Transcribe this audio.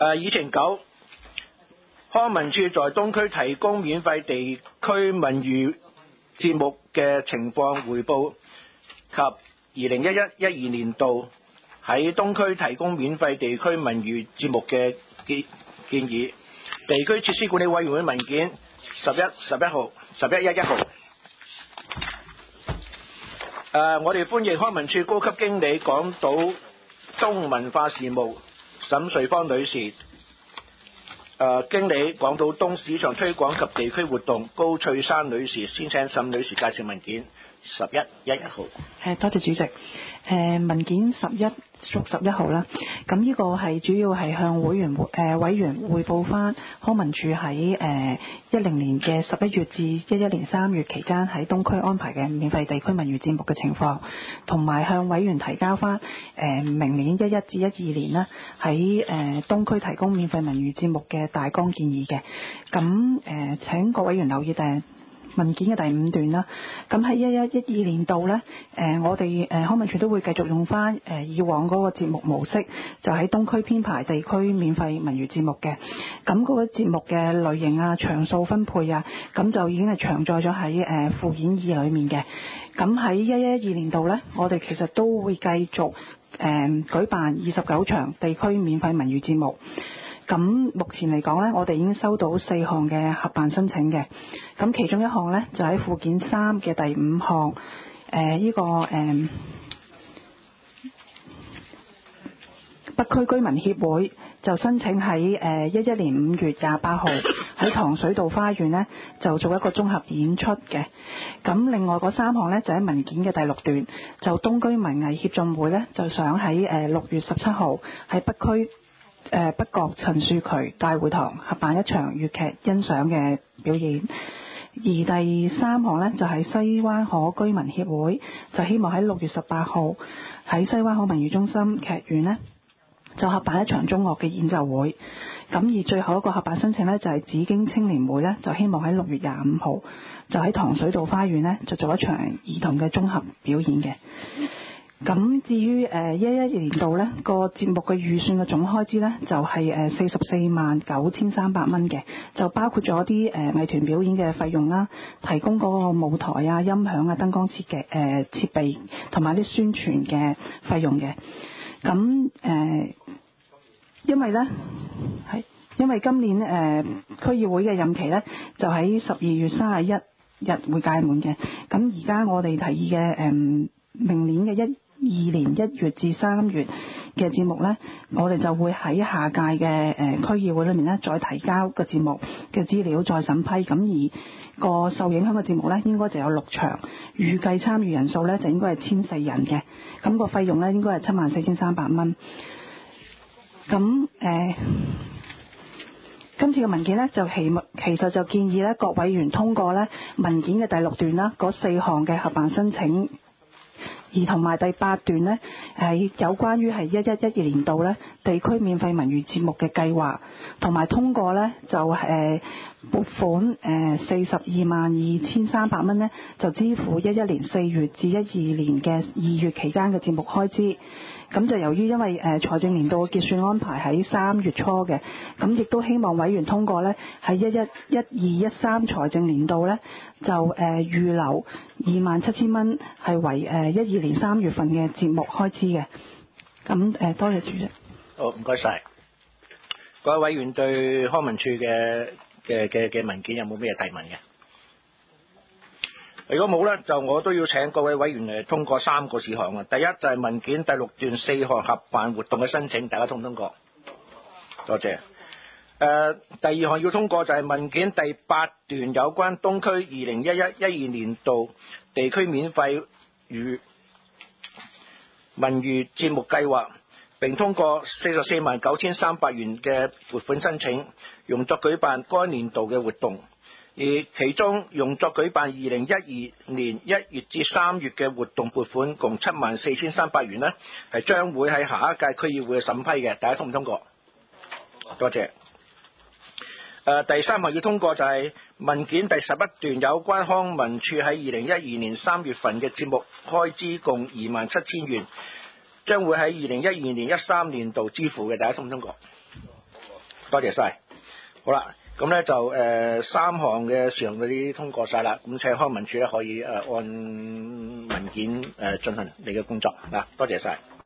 議程9，康文署在東區提供免費地區文娛節目嘅情況匯報及2011-12年度喺東區提供免費地區文娛節目嘅建議。地區設施管理委員會文件11號1111號。我哋歡迎康文署高級經理港島東文化事務沈瑞芳女士，經理港島東市場推廣及地區活動高翠珊女士，先請沈女士介紹文件1111號。 多謝主席。文件11號啦，咁呢個係主要係向委員匯報翻康文署喺10年嘅11月至11年3月期間喺東區安排嘅免費地區文娛節目嘅情況，同埋向委員提交翻明年11至12年呢喺東區提供免費文娛節目嘅大綱建議嘅。咁請各位委員留意文件嘅第5段啦。咁喺11-12年度呢，我哋康文署都會繼續用翻以往嗰個節目模式，就喺東區編排地區免費文娛節目嘅。咁嗰個節目嘅類型啊、場數分配啊，咁就已經係詳載咗喺附件2裏面嘅。咁喺11-12年度呢，我哋其實都會繼續舉辦29場地區免費文娛節目。咁目前嚟講呢，我哋已經收到4項嘅合辦申請嘅。咁其中一項呢，就喺附件3嘅第5項，北區居民協會就申請喺11年5月28號喺糖水道花園呢就做一個綜合演出嘅。咁另外嗰3項呢，就喺文件嘅第6段，就東區文藝協進會呢，就想喺6月17號喺北區北角陳樹渠大會堂合辦一場粵劇欣賞嘅表演。而第3項呢，就係西灣河居民協會就希望喺6月18號喺西灣河文娛中心劇院呢就合辦一場中樂嘅演奏會。咁而最後一個合辦申請呢，就係紫荊青年會呢，就希望喺6月25號就喺糖水道花園呢就做一場兒童嘅綜合表演嘅。咁至於11年度呢個節目嘅預算嘅總開支呢，就係449300蚊嘅，就包括咗啲藝團表演嘅費用啦，提供嗰個舞台啊、音響啊、燈光設備同埋啲宣傳嘅費用嘅。咁因為今年區議會嘅任期呢，就喺12月31日會屆滿嘅。咁而家我哋提議嘅明年嘅12年1月至3月嘅節目呢，我哋就會喺下屆嘅區議會裏面呢，再提交個節目嘅資料再審批。咁而個受影響嘅節目呢，應該就有6場，預計參與人數呢，就應該係14人嘅。咁個費用呢，應該係74,300蚊。咁今次嘅文件呢，就其實就建議呢各委員通過呢文件嘅第6段啦，嗰4項嘅合辦申請。而同埋第8段呢，係有關於係11-12年度呢地區免費文娛節目嘅計劃，同埋通過呢就撥款422300蚊呢，就支付11年4月至12年嘅2月期間嘅節目開支。咁就由於因為財政年度嘅結算安排喺3月初嘅，咁亦都希望委員通過呢喺11-12-13財政年度呢，就預留27,000蚊係為12年3月份嘅節目開支嘅。咁多謝主席。 好，唔該晒。各位委員對康文署嘅文件有冇咩提問嘅？如果冇呢，就我都要請各位委員通過3個事項啊。第一就係文件第6段4項合辦活動嘅申請，大家通唔通過？多謝。第2項要通過就係文件第8段有關東區2011-12年度地區免費文娛節目計劃，並通過449300元嘅撥款申請，用作舉辦該年度嘅活動。而其中用作舉辦2012年1月至3月嘅活動撥款共74,300元呢，係將會喺下一屆區議會審批嘅，大家通唔通過？多謝。第3項要通過就係文件第11段有關康文署喺2012年3月份嘅節目開支共27,000元，將會喺2012年13年度支付嘅，大家通唔通過？ 多謝晒。好啦，咁咧就3項嘅事項嗰啲通過晒啦，咁請康文署咧可以按文件進行你嘅工作嗱，多謝晒。